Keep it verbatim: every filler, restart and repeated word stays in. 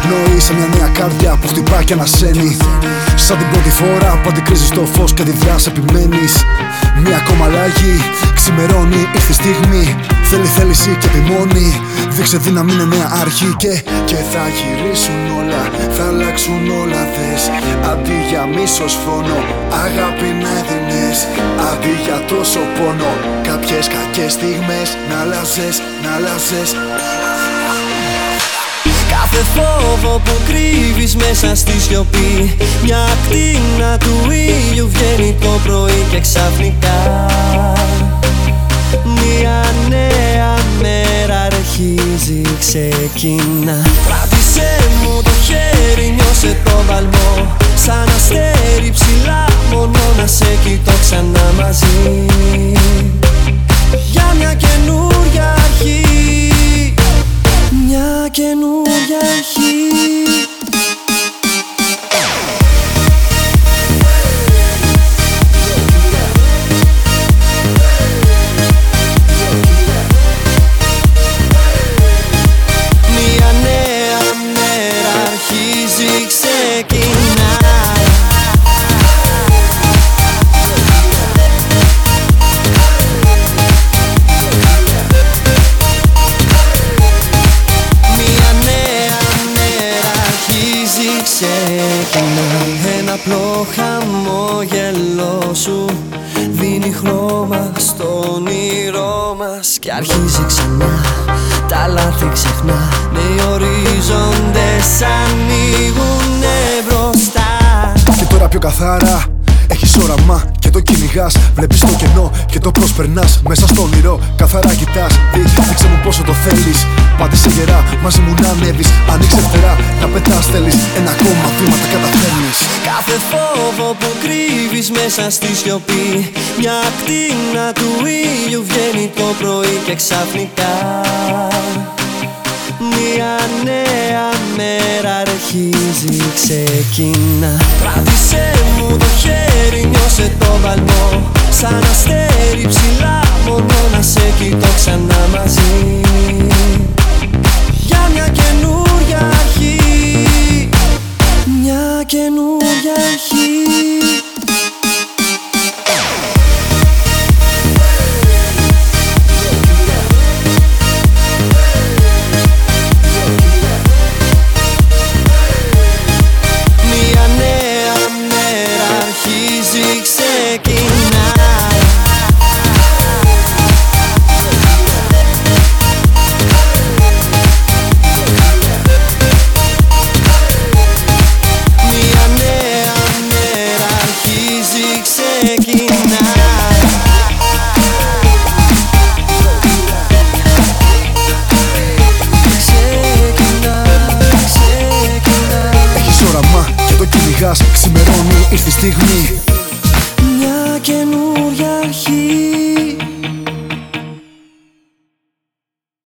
πνοή σε μια νέα κάρδια που χτυπά και ανασένει. Σαν την πρώτη φορά που αντικρίζεις το φως και τη δράση επιμένεις. Μια ακόμα αλλαγή ξημερώνει, ήρθε η στιγμή. Θέλει θέληση και επιμονή. Δείξε δύναμη, είναι νέα αρχή και, και θα γυρίσουν όλα, θα αλλάξουν όλα δες. Αντί για μίσος φόνο, αγάπη να έδινες. Αντί για τόσο πόνο, κάποιες κακές στιγμές να αλλάζες, να αλλάζες. Κάθε φόβο που κρύβεις μέσα στη σιωπή, μια ακτίνα του ήλιου βγαίνει το πρωί και ξαφνικά μια νέα μέρα αρχίζει, ξεκινά. Κράτησέ μου το χέρι, νιώσε το βαλμό. Σαν αστέρι ψηλά, μόνο να σε κοιτώ ξανά μαζί. Για μια καινούρια αρχή, μια καινούρια αρχή. Μια νέα μέρα αρχίζει, ξεκινά. Ένα απλό χαμόγελό σου δίνει χρώμα στο όνειρό μας και αρχίζει ξανά, τα λάθη ξεχνά. Νέοι ορίζοντες ανοίγουνε μπροστά. Και τώρα πιο καθαρά έχεις όραμα και το κυνηγάς. Βλέπεις το κενό και το προσπερνάς. Μέσα στο όνειρο καθαρά κοιτάς. Δείξε μου πόσο το θέλεις. Πάτησε γερά, μαζί μου να ανέβεις. Ανοίξε φτερά, να πετάς θέλεις. Ένα ακόμα βήμα τα καταφέρνεις. Κάθε φόβο που κρύβεις μέσα στη σιωπή, μια ακτίνα του ήλιου βγαίνει το πρωί και ξαφνικά μια νέα μέρα αρχίζει, ξεκινά. Κράτησέ μου το χέρι, νιώσε το βαλμό. Σαν αστέρι ψηλά, μόνο να σε κοιτώ ξανά μαζί. Για μια καινούρια αρχή, μια καινούρια αρχή. Έχεις όραμα και το κυνηγάς. Ξημερώνει, ήρθε η στιγμή.